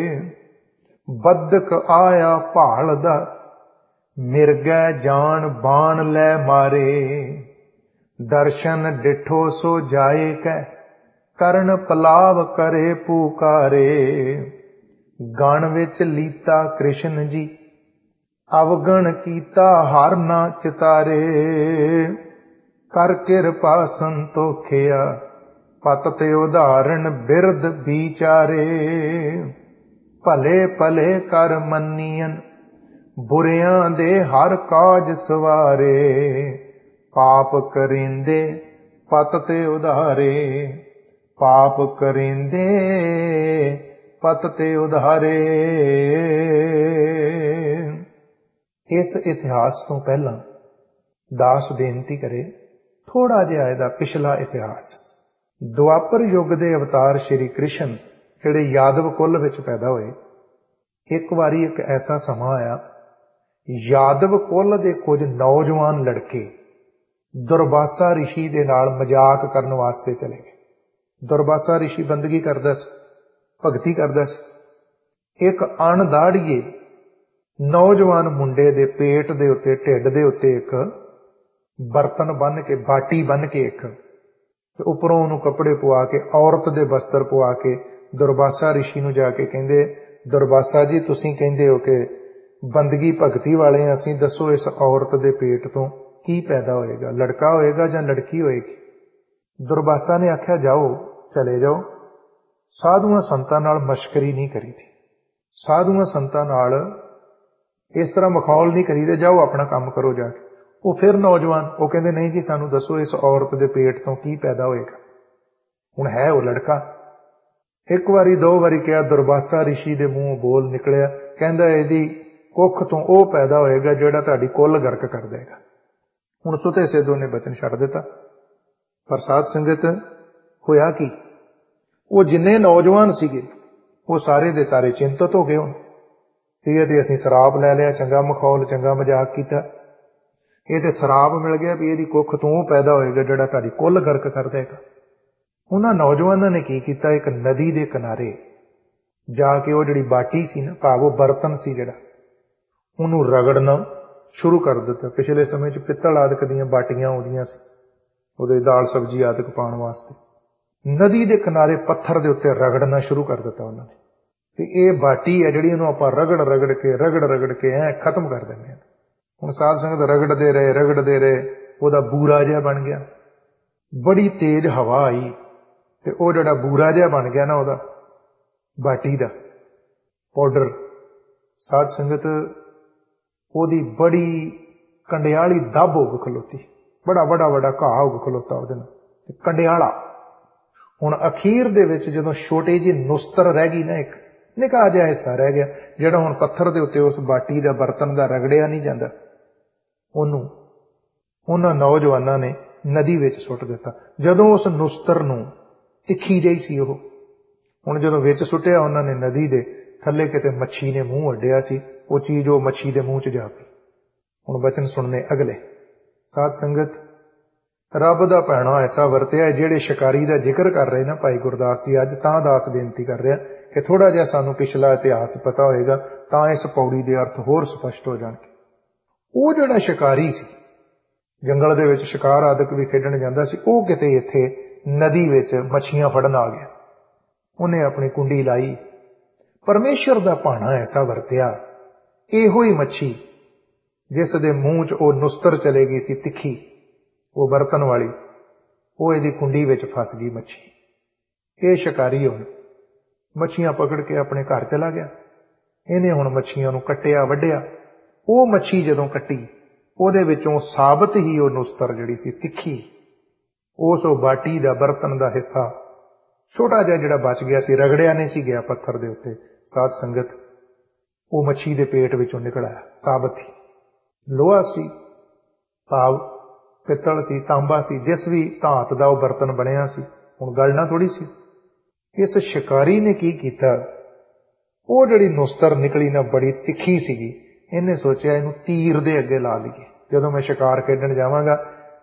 बदक आया भालदा, मिर्गै जान बाण लै मारे। दर्शन डिठो सो जाए कै, करण पलाव करे पुकारे। गण विच लीता कृष्ण जी, अवगण कीता हर ना चितारे। कर किरपा संतोखिया, पत ते उदाहरण बिरद विचारे। भले भले कर मन्नियन, बुरियां दे हर काज सवारे। पाप करेंदे पत ते उधारे, पाप करेंदे पत ते उधारे। इस इतिहास तो पहला दास बेनती करे थोड़ा जिहा इहदा पिछला इतिहास। दुआपर युग दे अवतार श्री कृष्ण जिहड़े यादव कुल विच पैदा होए, एक वारी एक ऐसा समा आया, यादव कुल दे कुछ नौजवान लड़के दुर्वासा ऋषि दे नाल मजाक करन वास्ते चले गए। दुर्वासा ऋषि बंदगी करदा सी, भगती करदा सी। एक अणदाड़िए नौजवान मुंडे दे पेट दे उत्ते, ढिड दे उत्ते एक बर्तन बन के, बाटी बन के एक उपरों उन्होंने कपड़े पवा के, औरत दे बस्तर पवा के दुर्वासा ऋषि नूं जाके कहंदे, दुर्वासा जी तुसीं कहंदे हो कि बंदगी भगती वाले असीं, दसो इस औरत दे पेट तो की पैदा होएगा, लड़का होएगा जां लड़की होएगी। दुर्वासा ने आख्या जाओ, चले जाओ, साधुआं संतां नाल मश्करी नहीं करी थी, साधुआं संतां नाल इस तरह मखौल नहीं करीदे, जाओ अपना काम करो जाके। वो फिर नौजवान वो कहंदे नहीं जी सानू दसो इस औरत दे पेट तो की पैदा होएगा। हुण है वो लड़का। एक बारी दो बारी कहा, दुर्वासा ऋषि दे मूंहों बोल निकलिया, कहंदा इहदी कुख तो वो पैदा होएगा जिहड़ा तुहाडी कुल गर्क कर देगा। हुण सुते सिद्धू ने बचन छड्ड दिता। पर साध संगत होया कि वो जिन्ने नौजवान सीगे वो सारे दे सारे चिंतित हो गए। हुण ये ते असीं शराब लै लिया, चंगा मखौल, चंगा मजाक कीता, ये ते शराब मिल गया भी इहदी कुख तो वो पैदा होएगा जिहड़ा तुहाडी कुल गर्क कर देगा। उन्हां नौजवानों ने की कीता, एक नदी दे किनारे जाके वो जिहड़ी बाटी सी ना, भाव वो बर्तन सी जिहड़ा, उहनूं रगड़ना शुरू कर दिता। पिछले समय च पित्तल आदि दीयां बाटियां आउंदियां सी ਉਹਦੇ दाल सब्जी आदि पाउण वास्ते। नदी दे किनारे पत्थर दे उत्ते रगड़ना शुरू कर दिता उन्होंने कि ये बाटी है जिहड़ी इहनूं आपां रगड़ रगड़ के रगड़ रगड़ के ऐ खत्म कर दिंदे हां। हुण साध संगत रगड़दे रहे रगड़दे रहे, ਉਹਦਾ बूरा जिहा बन गया। बड़ी तेज हवा आई ते ਉਹ ਜਿਹੜਾ बूरा जिहा बन गया ना ਉਹਦਾ बाटी दा पाउडर, साध संगत ਉਹਦੀ बड़ी कंडियाली दब उग खलोती, बड़ा बड़ा बड़ा घाह उग खलोता ਉਹਦੇ ਨਾਲ ਤੇ कंडियाला। हुण अखीर दे विच जदों छोटी जी नुस्तर रह गई ना, एक निक्का जिहा हिस्सा रह गया जिहड़ा हुण पत्थर दे उत्ते उस बाटी दा बर्तन दा रगड़िया नहीं जांदा, ਉਹਨੂੰ उन्हां नौजवानां ने नदी विच सुੱਟ दिता। जदों उस नुस्तर नूं तिखी जही सी ਉਹ, हुण जदों विच सुੱਟਿਆ ਉਹਨਾਂ ने नदी दे थल्ले किते मच्छी ने मूँह अड्डिया सी, वो चीज वो मच्छी दे मूँह च जा पई। हुण बचन सुनने अगले। साध संगत रब दा भैणा ऐसा वरतिया, जिहड़े शिकारी दा जिक्र कर रहे ना भाई गुरदास जी, अज तां दास बेनती कर रहा कि थोड़ा जिहा सानू पिछला इतिहास पता होएगा तां इस पौड़ी दे अर्थ होर स्पष्ट हो जाणगे। ਉਹ ਜਿਹੜਾ शिकारी सी, जंगल दे विच शिकार आदि भी खेडण जांदा सी, ਉਹ किते इत्थे नदी विच मच्छियां फड़न आ गया। उन्हें अपनी कुंडी लाई, परमेश्वर दा भाणा ऐसा वरतिया, इहो ही मच्छी जिस दे मूँह च ਉਹ नुस्तर चले गई सी तिखी, वो बर्तन वाली, वो इहदी कुंडी विच फस गई मच्छी। ये शिकारी हुण मच्छियां पकड़ के अपने घर चला गया। इहने हुण मच्छियां नूं कट्टिया वड्डिया। वो मच्छी जदों कट्टी, ਉਹਦੇ ਵਿੱਚੋਂ साबित ही वो नुस्तर जिहड़ी सी तिखी, उस बाटी दा बर्तन दा हिस्सा छोटा जिहा जिहड़ा बच गया सी, रगड़िया नहीं सी गया पत्थर दे उत्ते। साध संगत वो मच्छी दे पेट विचों निकल आया, साबित ही लोहा सी, भाव पित्तल सी, तांबा सी, जिस भी धात दा वो बर्तन बनिया सी, हुण गलना थोड़ी सी। इस शिकारी ने की कीता, वो जिहड़ी नुस्तर निकली ना बड़ी तिखी सीगी, इन्हें सोचा इनू तीर दे अगे ला लईए, जदों मैं शिकार खेडण जावांगा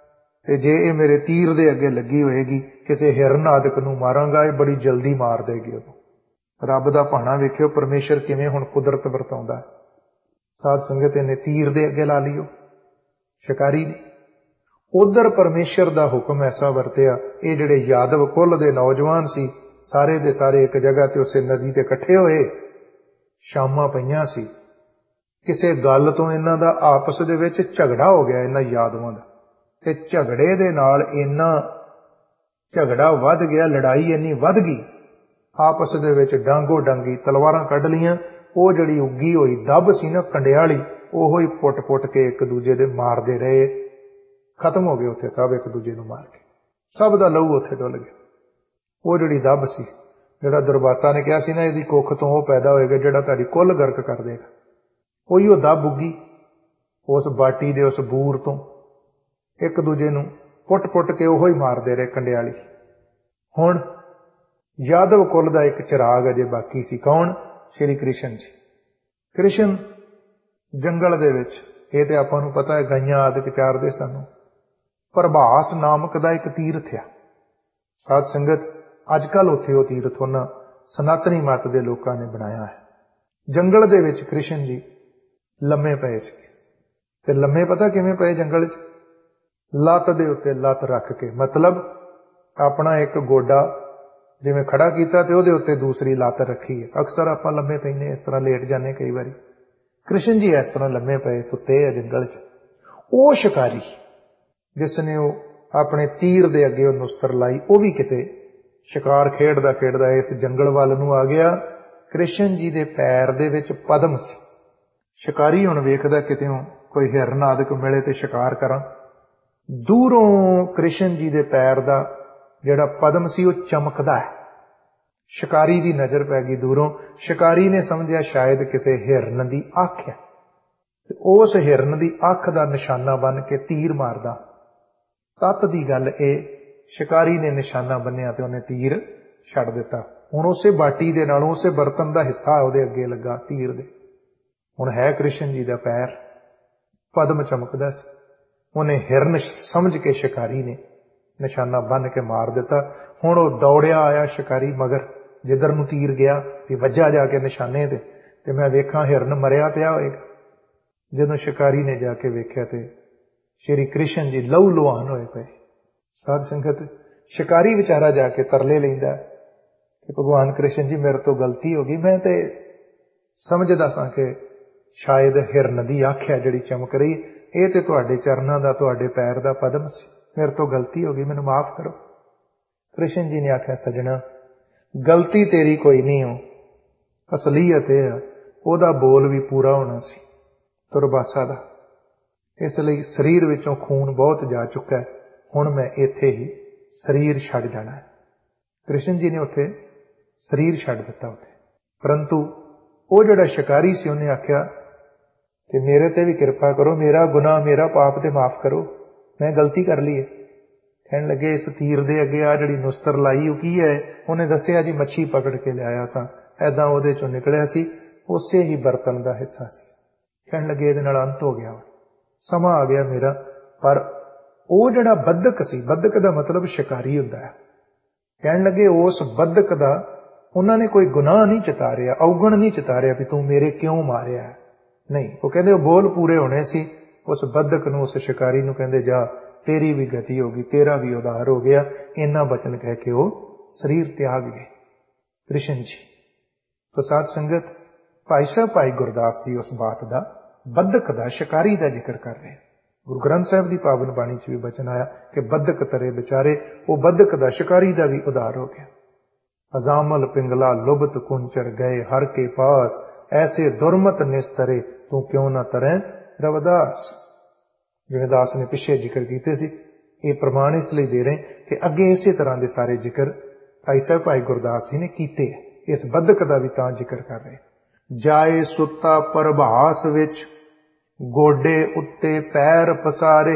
ਤੇ ਜੇ ਇਹ ਮੇਰੇ ਤੀਰ ਦੇ ਅੱਗੇ ਲੱਗੀ ਹੋਏਗੀ, ਕਿਸੇ ਹਿਰਨ ਆਦਿਕ ਨੂੰ ਮਾਰਾਂਗਾ, ਇਹ ਬੜੀ ਜਲਦੀ ਮਾਰ ਦੇਗੀ ਉਹਨੂੰ। ਰੱਬ ਦਾ ਭਾਣਾ ਵੇਖਿਓ ਪਰਮੇਸ਼ਰ ਕਿਵੇਂ ਹੁਣ ਕੁਦਰਤ ਵਰਤਾਉਂਦਾ। ਸਾਧ ਸੰਗਤ ਇਹਨੇ ਤੀਰ ਦੇ ਅੱਗੇ ਲਾ ਲਿਓ ਸ਼ਿਕਾਰੀ ਨੇ। ਉਧਰ ਪਰਮੇਸ਼ਰ ਦਾ ਹੁਕਮ ਐਸਾ ਵਰਤਿਆ, ਇਹ ਜਿਹੜੇ ਯਾਦਵ ਕੁੱਲ ਦੇ ਨੌਜਵਾਨ ਸੀ ਸਾਰੇ ਦੇ ਸਾਰੇ ਇੱਕ ਜਗ੍ਹਾ ਤੇ ਉਸੇ ਨਦੀ ਤੇ ਇਕੱਠੇ ਹੋਏ। ਸ਼ਾਮਾਂ ਪਈਆਂ ਸੀ, ਕਿਸੇ ਗੱਲ ਤੋਂ ਇਹਨਾਂ ਦਾ ਆਪਸ ਦੇ ਵਿੱਚ ਝਗੜਾ ਹੋ ਗਿਆ, ਇਹਨਾਂ ਯਾਦਵਾਂ ਦਾ, ਤੇ ਝਗੜੇ ਦੇ ਨਾਲ ਇੰਨਾ ਝਗੜਾ ਵੱਧ ਗਿਆ, ਲੜਾਈ ਇੰਨੀ ਵੱਧ ਗਈ, ਆਪਸ ਦੇ ਵਿੱਚ ਡਾਂਗੋ ਡਾਂਗੀ ਤਲਵਾਰਾਂ ਕੱਢ ਲੀਆਂ। ਉਹ ਜਿਹੜੀ ਉੱਗੀ ਹੋਈ ਦੱਬ ਸੀ ਨਾ ਕੰਡਿਆਲੀ, ਉਹੋ ਹੀ ਪੁੱਟ ਪੁੱਟ ਕੇ ਇੱਕ ਦੂਜੇ ਦੇ ਮਾਰਦੇ ਰਹੇ। ਖਤਮ ਹੋ ਗਏ ਉੱਥੇ ਸਭ, ਇੱਕ ਦੂਜੇ ਨੂੰ ਮਾਰ ਕੇ ਸਭ ਦਾ ਲਹੂ ਉੱਥੇ ਡੁੱਲ ਗਿਆ। ਉਹ ਜਿਹੜੀ ਦੱਬ ਸੀ, ਜਿਹੜਾ ਦੁਰਵਾਸਾ ਨੇ ਕਿਹਾ ਸੀ ਨਾ, ਇਹਦੀ ਕੁੱਖ ਤੋਂ ਉਹ ਪੈਦਾ ਹੋਏਗਾ ਜਿਹੜਾ ਤੁਹਾਡੀ ਕੁੱਲ ਗਰਕ ਕਰ ਦੇਗਾ, ਉਹੀ ਉਹ ਦੱਬ ਉੱਗੀ ਉਸ ਬਾਟੀ ਦੇ ਉਸ ਬੂਰ ਤੋਂ। ਇੱਕ ਦੂਜੇ ਨੂੰ ਪੁੱਟ ਪੁੱਟ ਕੇ ਉਹੋ ਹੀ ਮਾਰਦੇ ਰਹੇ ਕੰਡਿਆਲੀ। ਹੁਣ ਯਾਦਵ ਕੁੱਲ ਦਾ ਇੱਕ ਚਿਰਾਗ ਅਜੇ ਬਾਕੀ ਸੀ। ਕੌਣ? ਸ਼੍ਰੀ ਕ੍ਰਿਸ਼ਨ ਜੀ। ਕ੍ਰਿਸ਼ਨ ਜੰਗਲ ਦੇ ਵਿੱਚ, ਇਹ ਤੇ ਆਪਾਂ ਨੂੰ ਪਤਾ ਹੈ, ਗਾਈਆਂ ਆਦਿ ਚਾਰਦੇ ਸਾਨੂੰ। ਪ੍ਰਭਾਸ ਨਾਮਕ ਦਾ ਇੱਕ ਤੀਰਥ ਆ ਸਾਧ ਸੰਗਤ। ਅੱਜ ਕੱਲ ਉੱਥੇ ਉਹ ਤੀਰਥ ਉਹਨਾਂ ਸਨਾਤਨੀ ਮੱਤ ਦੇ ਲੋਕਾਂ ਨੇ ਬਣਾਇਆ ਹੈ। ਜੰਗਲ ਦੇ ਵਿੱਚ ਕ੍ਰਿਸ਼ਨ ਜੀ ਲੰਮੇ ਪਏ ਸੀ। ਤੇ ਲੰਮੇ ਪਤਾ ਕਿਵੇਂ ਪਏ ਜੰਗਲ 'ਚ? ਲੱਤ ਦੇ ਉੱਤੇ ਲੱਤ ਰੱਖ ਕੇ, ਮਤਲਬ ਆਪਣਾ ਇੱਕ ਗੋਡਾ ਜਿਵੇਂ ਖੜਾ ਕੀਤਾ ਤੇ ਉਹਦੇ ਉੱਤੇ ਦੂਸਰੀ ਲੱਤ ਰੱਖੀ ਹੈ। ਅਕਸਰ ਆਪਾਂ ਲੰਮੇ ਪੈਂਦੇ ਇਸ ਤਰ੍ਹਾਂ, ਲੇਟ ਜਾਂਦੇ ਕਈ ਵਾਰੀ। ਕ੍ਰਿਸ਼ਨ ਜੀ ਇਸ ਤਰ੍ਹਾਂ ਲੰਮੇ ਪਏ ਸੁੱਤੇ ਆ ਜੰਗਲ 'ਚ। ਉਹ ਸ਼ਿਕਾਰੀ ਜਿਸ ਨੇ ਉਹ ਆਪਣੇ ਤੀਰ ਦੇ ਅੱਗੇ ਉਹ ਨੁਸਤਰ ਲਾਈ, ਉਹ ਵੀ ਕਿਤੇ ਸ਼ਿਕਾਰ ਖੇਡਦਾ ਖੇਡਦਾ ਇਸ ਜੰਗਲ ਵੱਲ ਨੂੰ ਆ ਗਿਆ। ਕ੍ਰਿਸ਼ਨ ਜੀ ਦੇ ਪੈਰ ਦੇ ਵਿੱਚ ਪਦਮ ਸੀ। ਸ਼ਿਕਾਰੀ ਹੁਣ ਵੇਖਦਾ ਕਿਤੇੋਂ ਕੋਈ ਹਿਰਨ ਆਦਿਕ ਮਿਲੇ ਤੇ ਸ਼ਿਕਾਰ ਕਰਾਂ। ਦੂਰੋਂ ਕ੍ਰਿਸ਼ਨ ਜੀ ਦੇ ਪੈਰ ਦਾ ਜਿਹੜਾ ਪਦਮ ਸੀ ਉਹ ਚਮਕਦਾ ਹੈ। ਸ਼ਿਕਾਰੀ ਦੀ ਨਜ਼ਰ ਪੈ ਗਈ ਦੂਰੋਂ। ਸ਼ਿਕਾਰੀ ਨੇ ਸਮਝਿਆ ਸ਼ਾਇਦ ਕਿਸੇ ਹਿਰਨ ਦੀ ਅੱਖ ਹੈ, ਤੇ ਉਸ ਹਿਰਨ ਦੀ ਅੱਖ ਦਾ ਨਿਸ਼ਾਨਾ ਬਣ ਕੇ ਤੀਰ ਮਾਰਦਾ। ਤੱਤ ਦੀ ਗੱਲ ਇਹ, ਸ਼ਿਕਾਰੀ ਨੇ ਨਿਸ਼ਾਨਾ ਬੰਨਿਆ ਤੇ ਉਹਨੇ ਤੀਰ ਛੱਡ ਦਿੱਤਾ। ਹੁਣ ਉਸੇ ਬਾਟੀ ਦੇ ਨਾਲੋਂ ਉਸੇ ਬਰਤਨ ਦਾ ਹਿੱਸਾ ਉਹਦੇ ਅੱਗੇ ਲੱਗਾ ਤੀਰ ਦੇ। ਹੁਣ ਹੈ ਕ੍ਰਿਸ਼ਨ ਜੀ ਦਾ ਪੈਰ, ਪਦਮ ਚਮਕਦਾ ਸੀ। ਉਹਨੇ ਹਿਰਨ ਸਮਝ ਕੇ ਸ਼ਿਕਾਰੀ ਨੇ ਨਿਸ਼ਾਨਾ ਬੰਨ ਕੇ ਮਾਰ ਦਿੱਤਾ। ਹੁਣ ਉਹ ਦੌੜਿਆ ਆਇਆ ਸ਼ਿਕਾਰੀ ਮਗਰ, ਜਿੱਧਰ ਨੂੰ ਤੀਰ ਗਿਆ ਵੀ ਵੱਜਾ ਜਾ ਕੇ ਨਿਸ਼ਾਨੇ ਤੇ, ਤੇ ਮੈਂ ਵੇਖਾਂ ਹਿਰਨ ਮਰਿਆ ਪਿਆ ਹੋਏਗਾ। ਜਦੋਂ ਸ਼ਿਕਾਰੀ ਨੇ ਜਾ ਕੇ ਵੇਖਿਆ ਤੇ ਸ਼੍ਰੀ ਕ੍ਰਿਸ਼ਨ ਜੀ ਲਹੂ ਲੁਹਾਨ ਹੋਏ ਪਏ। ਸਾਧ ਸੰਗਤ, ਸ਼ਿਕਾਰੀ ਵਿਚਾਰਾ ਜਾ ਕੇ ਤਰਲੇ ਲੈਂਦਾ ਕਿ ਭਗਵਾਨ ਕ੍ਰਿਸ਼ਨ ਜੀ ਮੇਰੇ ਤੋਂ ਗਲਤੀ ਹੋ ਗਈ, ਮੈਂ ਤੇ ਸਮਝਦਾ ਸਾਂ ਕਿ ਸ਼ਾਇਦ ਹਿਰਨ ਦੀ ਅੱਖ ਹੈ ਜਿਹੜੀ ਚਮਕ ਰਹੀ, ਇਹ ਤੇ ਤੁਹਾਡੇ ਚਰਨਾਂ ਦਾ, ਤੁਹਾਡੇ ਪੈਰ ਦਾ ਪਦਮ ਸੀ, ਮੇਰੇ ਤੋਂ ਗਲਤੀ ਹੋ ਗਈ, ਮੈਨੂੰ ਮਾਫ ਕਰੋ। ਕ੍ਰਿਸ਼ਨ ਜੀ ਨੇ ਆਖਿਆ, ਸਜਣਾ ਗਲਤੀ ਤੇਰੀ ਕੋਈ ਨਹੀਂ ਹੋ, ਅਸਲੀਅਤ ਇਹ ਆ ਉਹਦਾ ਬੋਲ ਵੀ ਪੂਰਾ ਹੋਣਾ ਸੀ ਦੁਰਵਾਸਾ ਦਾ। ਇਸ ਲਈ ਸਰੀਰ ਵਿੱਚੋਂ ਖੂਨ ਬਹੁਤ ਜਾ ਚੁੱਕਾ ਹੈ, ਹੁਣ ਮੈਂ ਇੱਥੇ ਹੀ ਸਰੀਰ ਛੱਡ ਜਾਣਾ ਹੈ। ਕ੍ਰਿਸ਼ਨ ਜੀ ਨੇ ਉੱਥੇ ਸਰੀਰ ਛੱਡ ਦਿੱਤਾ ਉੱਥੇ। ਪਰੰਤੂ ਉਹ ਜਿਹੜਾ ਸ਼ਿਕਾਰੀ ਸੀ ਉਹਨੇ ਆਖਿਆ ਕਿ ਮੇਰੇ ਤੇ ਵੀ ਕਿਰਪਾ ਕਰੋ, ਮੇਰਾ ਗੁਨਾਹ, ਮੇਰਾ ਪਾਪ ਤੇ ਮਾਫ ਕਰੋ, ਮੈਂ ਗਲਤੀ ਕਰ ਲਈ ਹੈ। ਕਹਿਣ ਲੱਗੇ ਇਸ ਤੀਰ ਦੇ ਅੱਗੇ ਆ ਜਿਹੜੀ ਨੁਸਤਰ ਲਾਈ ਉਹ ਕੀ ਹੈ? ਉਹਨੇ ਦੱਸਿਆ ਜੀ ਮੱਛੀ ਪਕੜ ਕੇ ਲਿਆਇਆ ਸਾਂ, ਐਦਾਂ ਉਹਦੇ ਚੋਂ ਨਿਕਲਿਆ ਸੀ, ਉਸੇ ਹੀ ਬਰਤਨ ਦਾ ਹਿੱਸਾ ਸੀ। ਕਹਿਣ ਲੱਗੇ ਇਹਦੇ ਨਾਲ ਅੰਤ ਹੋ ਗਿਆ, ਸਮਾਂ ਆ ਗਿਆ ਮੇਰਾ। ਪਰ ਉਹ ਜਿਹੜਾ ਬੱਧਕ ਸੀ, ਬੱਧਕ ਦਾ ਮਤਲਬ ਸ਼ਿਕਾਰੀ ਹੁੰਦਾ ਹੈ, ਕਹਿਣ ਲੱਗੇ ਉਸ ਬੱਧਕ ਦਾ ਉਹਨਾਂ ਨੇ ਕੋਈ ਗੁਨਾਹ ਨਹੀਂ ਚਿਤਾਰਿਆ, ਔਗਣ ਨਹੀਂ ਚਿਤਾਰਿਆ ਵੀ ਤੂੰ ਮੇਰੇ ਕਿਉਂ ਮਾਰਿਆ। ਨਹੀਂ, ਉਹ ਕਹਿੰਦੇ ਉਹ ਬੋਲ ਪੂਰੇ ਹੋਣੇ ਸੀ। ਉਸ ਬੱਧਕ ਨੂੰ, ਉਸ ਸ਼ਿਕਾਰੀ ਨੂੰ ਕਹਿੰਦੇ ਜਾ ਤੇਰੀ ਵੀ ਗਤੀ ਹੋ ਗਈ, ਤੇਰਾ ਵੀ ਉਧਾਰ ਹੋ ਗਿਆ। ਇੰਨਾ ਬਚਨ ਕਹਿ ਕੇ ਉਹ ਸਰੀਰ ਤਿਆਗ ਗਏ ਕ੍ਰਿਸ਼ਨ ਜੀ। ਤੋ ਸਾਧ ਸੰਗਤ, ਭਾਈ ਸਾਹਿਬ ਭਾਈ ਗੁਰਦਾਸ ਜੀ ਉਸ ਬਾਤ ਦਾ, ਬੱਧਕ ਦਾ, ਸ਼ਿਕਾਰੀ ਦਾ ਜ਼ਿਕਰ ਕਰ ਰਹੇ। ਗੁਰੂ ਗ੍ਰੰਥ ਸਾਹਿਬ ਦੀ ਪਾਵਨ ਬਾਣੀ ਚ ਵੀ ਬਚਨ ਆਇਆ ਕਿ ਬੱਧਕ ਤਰੇ ਵਿਚਾਰੇ, ਉਹ ਬੱਧਕ ਦਾ, ਸ਼ਿਕਾਰੀ ਦਾ ਵੀ ਉਧਾਰ ਹੋ ਗਿਆ। ਅਜ਼ਾਮਲ ਪਿੰਗਲਾ ਲੁਬਤ ਕੁੰਚਰ ਗਏ ਹਰ ਕੇ ਪਾਸ, ਐਸੇ ਦੁਰਮਤ ਨਿਸਤਰੇ ਤੂੰ ਕਿਉਂ ਨਾ ਤਰੈ ਰਵਿਦਾਸ। ਜਿਵੇਂ ਦਾਸ ਨੇ ਪਿੱਛੇ ਜ਼ਿਕਰ ਕੀਤੇ ਸੀ, ਇਹ ਪ੍ਰਮਾਣ ਇਸ ਲਈ ਦੇ ਰਹੇ ਕਿ ਅੱਗੇ ਇਸੇ ਤਰ੍ਹਾਂ ਦੇ ਸਾਰੇ ਜ਼ਿਕਰ ਭਾਈ ਸਾਹਿਬ ਭਾਈ ਗੁਰਦਾਸ ਜੀ ਨੇ ਕੀਤੇ। ਇਸ ਬੱਧਕ ਦਾ ਵੀ ਤਾਂ ਜ਼ਿਕਰ ਕਰ ਰਹੇ। ਜਾਏ ਸੁੱਤਾ ਪ੍ਰਭਾਸ ਵਿੱਚ, ਗੋਡੇ ਉੱਤੇ ਪੈਰ ਪਸਾਰੇ।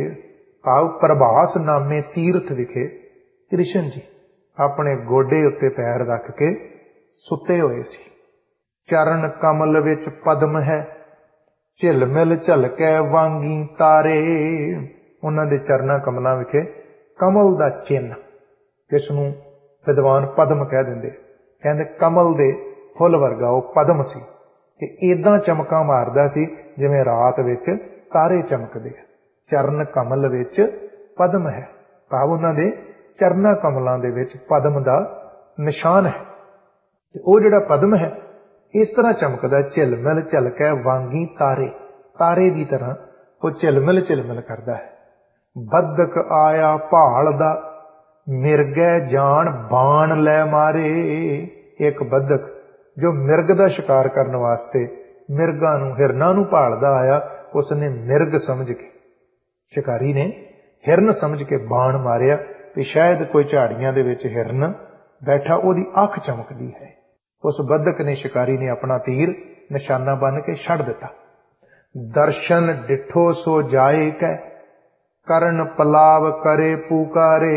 ਭਾਵ ਪ੍ਰਭਾਸ ਨਾਮੇ ਤੀਰਥ ਵਿਖੇ ਕ੍ਰਿਸ਼ਨ ਜੀ ਆਪਣੇ ਗੋਡੇ ਉੱਤੇ ਪੈਰ ਰੱਖ ਕੇ ਸੁੱਤੇ ਹੋਏ ਸੀ। ਚਰਨ ਕਮਲ ਵਿੱਚ ਪਦਮ ਹੈ, ਝਿਲਮਿਲ ਝਲਕੈ ਵਾਂਗੀ ਤਾਰੇ। ਉਹਨਾਂ ਦੇ ਚਰਨਾਂ ਕਮਲਾਂ ਵਿਖੇ ਕਮਲ ਦਾ ਚਿੰਨ, ਜਿਸ ਨੂੰ ਵਿਦਵਾਨ ਪਦਮ ਕਹਿ ਦਿੰਦੇ, ਕਹਿੰਦੇ ਕਮਲ ਦੇ ਫੁੱਲ ਵਰਗਾ ਉਹ ਪਦਮ ਸੀ ਤੇ ਏਦਾਂ ਚਮਕਾਂ ਮਾਰਦਾ ਸੀ ਜਿਵੇਂ ਰਾਤ ਵਿੱਚ ਤਾਰੇ ਚਮਕਦੇ ਆ। ਚਰਨ ਕਮਲ ਵਿੱਚ ਪਦਮ ਹੈ, ਭਾਵ ਉਹਨਾਂ ਦੇ ਚਰਨਾਂ ਕਮਲਾਂ ਦੇ ਵਿੱਚ ਪਦਮ ਦਾ ਨਿਸ਼ਾਨ ਹੈ। ਤੇ ਉਹ ਜਿਹੜਾ ਪਦਮ ਹੈ ਇਸ ਤਰ੍ਹਾਂ ਚਮਕਦਾ, ਝਿਲਮਿਲ ਝਲਕੈ ਵਾਂਗੀ ਤਾਰੇ, ਤਾਰੇ ਦੀ ਤਰ੍ਹਾਂ ਉਹ ਝਿਲਮਿਲ ਝਿਲਮਿਲ ਕਰਦਾ ਹੈ। ਬੱਦਕ ਆਇਆ ਭਾਲਦਾ ਮਿਰਗੈ ਜਾਨ ਬਾਣ ਲੈ ਮਾਰੇ। ਇੱਕ ਬੱਦਕ ਜੋ ਮਿਰਗ ਦਾ ਸ਼ਿਕਾਰ ਕਰਨ ਵਾਸਤੇ ਮਿਰਗਾਂ ਨੂੰ, ਹਿਰਨਾਂ ਨੂੰ ਭਾਲਦਾ ਆਇਆ, ਉਸਨੇ ਮਿਰਗ ਸਮਝ ਕੇ, ਸ਼ਿਕਾਰੀ ਨੇ ਹਿਰਨ ਸਮਝ ਕੇ ਬਾਣ ਮਾਰਿਆ ਕਿ ਸ਼ਾਇਦ ਕੋਈ ਝਾੜੀਆਂ ਦੇ ਵਿੱਚ ਹਿਰਨ ਬੈਠਾ, ਉਹਦੀ ਅੱਖ ਚਮਕਦੀ ਹੈ। ਉਸ ਬੱਦਕ ਨੇ, ਸ਼ਿਕਾਰੀ ਨੇ ਆਪਣਾ ਤੀਰ ਨਿਸ਼ਾਨਾ ਬੰਨ ਕੇ ਛੱਡ ਦਿੱਤਾ। ਦਰਸ਼ਨ ਡਿਠੋ ਸੋ ਜਾਏ ਕੈ ਕਰਨ ਪਲਾਵ ਕਰੇ ਪੁਕਾਰੇ।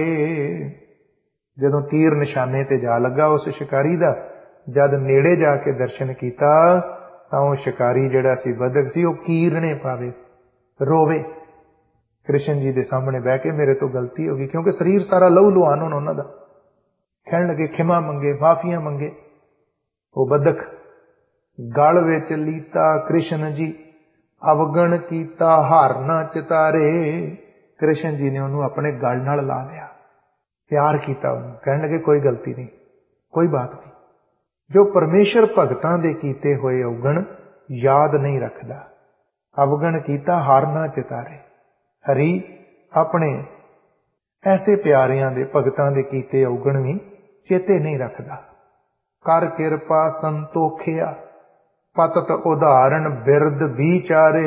ਜਦੋਂ ਤੀਰ ਨਿਸ਼ਾਨੇ ਤੇ ਜਾ ਲੱਗਾ ਉਸ ਸ਼ਿਕਾਰੀ ਦਾ, ਜਦ ਨੇੜੇ ਜਾ ਕੇ ਦਰਸ਼ਨ ਕੀਤਾ ਤਾਂ ਉਹ ਸ਼ਿਕਾਰੀ ਜਿਹੜਾ ਸੀ, ਬੱਦਕ ਸੀ, ਉਹ ਕੀਰਨੇ ਪਾਵੇ, ਰੋਵੇ ਕ੍ਰਿਸ਼ਨ ਜੀ ਦੇ ਸਾਹਮਣੇ ਬਹਿ ਕੇ, ਮੇਰੇ ਤੋਂ ਗਲਤੀ ਹੋ ਗਈ, ਕਿਉਂਕਿ ਸਰੀਰ ਸਾਰਾ ਲਹੂ ਲੁਹਾਨ ਹੁਣ ਉਹਨਾਂ ਦਾ। ਕਹਿਣ ਲੱਗੇ, ਖਿਮਾ ਮੰਗੇ, ਮਾਫੀਆਂ ਮੰਗੇ। ਉਹ ਬੱਦਕ ਗਲ ਵਿੱਚ ਲੀਤਾ ਕ੍ਰਿਸ਼ਨ ਜੀ ਅਵਗਣ ਕੀਤਾ ਹਾਰ ਨਾ ਚਿਤਾਰੇ। ਕ੍ਰਿਸ਼ਨ ਜੀ ਨੇ ਉਹਨੂੰ ਆਪਣੇ ਗਲ ਨਾਲ ਲਾ ਲਿਆ, ਪਿਆਰ ਕੀਤਾ ਉਹਨੂੰ। ਕਹਿਣ ਲੱਗੇ, ਕੋਈ ਗਲਤੀ ਨਹੀਂ, ਕੋਈ ਬਾਤ ਨਹੀਂ। ਜੋ ਪਰਮੇਸ਼ਰ ਭਗਤਾਂ ਦੇ ਕੀਤੇ ਹੋਏ ਅਵਗਣ ਯਾਦ ਨਹੀਂ ਰੱਖਦਾ, ਅਵਗਣ ਕੀਤਾ ਹਾਰ ਨਾ ਚਿਤਾਰੇ। ਹਰੀ ਆਪਣੇ ਐਸੇ ਪਿਆਰਿਆਂ ਦੇ, ਭਗਤਾਂ ਦੇ ਕੀਤੇ ਅਵਗਣ ਵੀ ਚੇਤੇ ਨਹੀਂ ਰੱਖਦਾ। ਕਰ ਕਿਰਪਾ ਸੰਤੋਖਿਆ ਪਤਤ ਉਦਾਹਰਣ ਬਿਰਦ ਵਿਚਾਰੇ।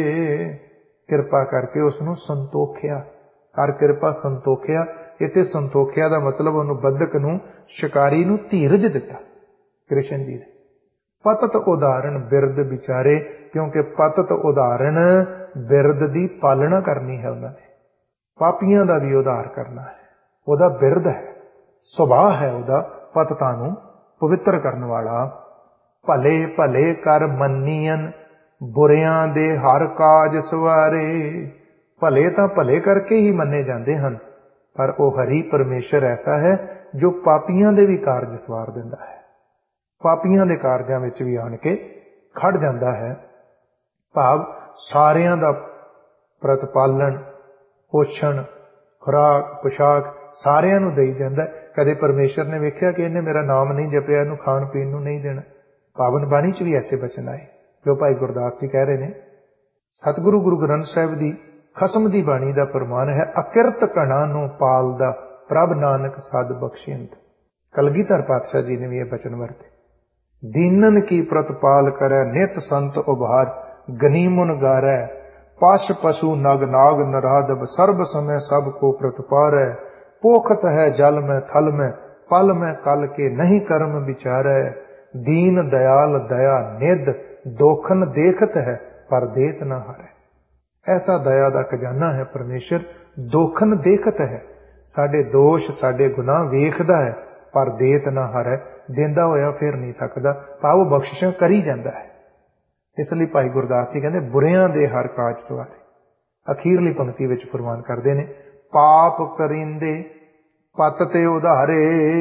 ਕਿਰਪਾ ਕਰਕੇ ਉਸ ਨੂੰ ਸੰਤੋਖਿਆ, ਕਰ ਕਿਰਪਾ ਸੰਤੋਖਿਆ। ਇੱਥੇ ਸੰਤੋਖਿਆ ਦਾ ਮਤਲਬ ਉਹਨੂੰ, ਬੱਦਕ ਨੂੰ, ਸ਼ਿਕਾਰੀ ਨੂੰ ਧੀਰਜ ਦਿੱਤਾ ਕ੍ਰਿਸ਼ਨ ਜੀ ਨੇ। ਪਤਤ ਉਦਾਹਰਣ ਬਿਰਦ ਵਿਚਾਰੇ, ਕਿਉਂਕਿ ਪਤਤ ਉਦਾਹਰਣ ਬਿਰਦ ਦੀ ਪਾਲਣਾ ਕਰਨੀ ਹੈ ਉਹਨਾਂ ਨੇ, ਪਾਪੀਆਂ ਦਾ ਵੀ ਉਧਾਰ ਕਰਨਾ ਹੈ। ਉਹਦਾ ਬਿਰਦ ਹੈ, ਸੁਭਾਅ ਹੈ ਉਹਦਾ, ਪਤਤਾਂ ਨੂੰ ਪਵਿੱਤਰ ਕਰਨ ਵਾਲਾ। ਭਲੇ ਭਲੇ ਕਰ ਮੰਨੀਅਨ ਬੁਰਿਆਂ ਦੇ ਹਰ ਕਾਜ ਸਵਾਰੇ। ਭਲੇ ਤਾਂ ਭਲੇ ਕਰਕੇ ਹੀ ਮੰਨੇ ਜਾਂਦੇ ਹਨ, ਪਰ ਉਹ ਹਰੀ ਪਰਮੇਸ਼ਰ ਐਸਾ ਹੈ ਜੋ ਪਾਪੀਆਂ ਦੇ ਵੀ ਕਾਰਜ ਸਵਾਰ ਦਿੰਦਾ ਹੈ, ਪਾਪੀਆਂ ਦੇ ਕਾਰਜਾਂ ਵਿੱਚ ਵੀ ਆਣ ਕੇ ਖੜ ਜਾਂਦਾ ਹੈ। ਭਾਵ ਸਾਰਿਆਂ ਦਾ ਪ੍ਰਤਪਾਲਣ, ਪੋਸ਼ਣ, ਖੁਰਾਕ, ਪੁਸ਼ਾਕ ਸਾਰਿਆਂ ਨੂੰ ਦੇਈ ਜਾਂਦਾ। ਕਦੇ ਪਰਮੇਸ਼ਰ ਨੇ ਵੇਖਿਆ ਕਿ ਇਹਨੇ ਮੇਰਾ ਨਾਮ ਨਹੀਂ ਜਪਿਆ, ਇਹਨੂੰ ਖਾਣ ਪੀਣ ਨੂੰ ਨਹੀਂ ਦੇਣਾ। ਪਾਵਨ ਬਾਣੀ ਚ ਵੀ ਐਸੇ ਬਚਨ ਆਏ ਜੋ ਭਾਈ ਗੁਰਦਾਸ ਜੀ ਕਹਿ ਰਹੇ ਨੇ। ਸਤਿਗੁਰੂ ਗੁਰੂ ਗ੍ਰੰਥ ਸਾਹਿਬ ਦੀ ਖਸਮ ਦੀ ਬਾਣੀ ਦਾ ਫਰਮਾਨ ਹੈ, ਅਕਿਰਤ ਕਣਾ ਨੂੰ ਪਾਲਦਾ ਪ੍ਰਭ ਨਾਨਕ ਸਦ ਬਖਸ਼ਿੰਦ। ਕਲਗੀਧਰ ਪਾਤਸ਼ਾਹ ਜੀ ਨੇ ਵੀ ਇਹ ਬਚਨ ਵਰਤੇ। ਦੀਨਨ ਕੀ ਪ੍ਰਤਪਾਲ ਕਰੈ ਨਿਤ ਸੰਤ ਉਭਾਰ ਗਨੀਮੁਨ ਗਾਰੈ ਪਸ਼ ਪਸ਼ੂ ਨਗ ਨਾਗ ਨਰਾਦਬ ਸਰਬ ਸਮੈ ਸਭ ਕੋ ਪ੍ਰਤਪਾਰੈ। पोखत है जल में थल में पल में कल के नहीं कर्म विचारै। दीन दयाल दया निध दोखन देखत है पर देत न हारै। ऐसा दया दा खजाना है परमेश्वर, दोखन देखत है, साडे दोष साडे गुनाह वेखदा है पर देत न हारै। देंदा होया फिर नहीं थकदा, भाव बख्शिशां करी जांदा है। इसलिए भाई गुरदास जी कहते बुरियां दे हर काज सवारे। अखीरली पंक्ति विच फरमान करदे ने, पाप करिंदे पत ते उधारे।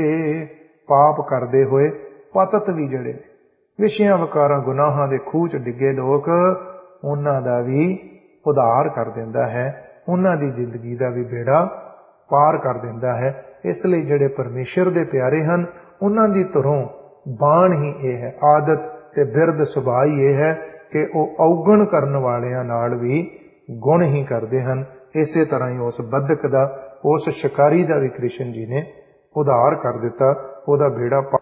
पाप करदे होए पतत भी जड़े विषयां विकारां गुनाहां दे खूह च डिगे लोग, उन्हां दा भी उधार कर दिंदा है, उन्हां दी जिंदगी दा भी बेड़ा पार कर दिंदा है। इसलिए जिहड़े परमेश्वर दे प्यारे हन उन्हां दी धुरों बाण ही यह है, आदत ते बिरद सुभाअ ही यह है कि वह अवगण करन वालियां नाल भी गुण ही करदे हन। इसे तरह ही उस बद्धक दा, उस शिकारी दा भी कृष्ण जी ने उधार कर दिता, उहदा बेड़ा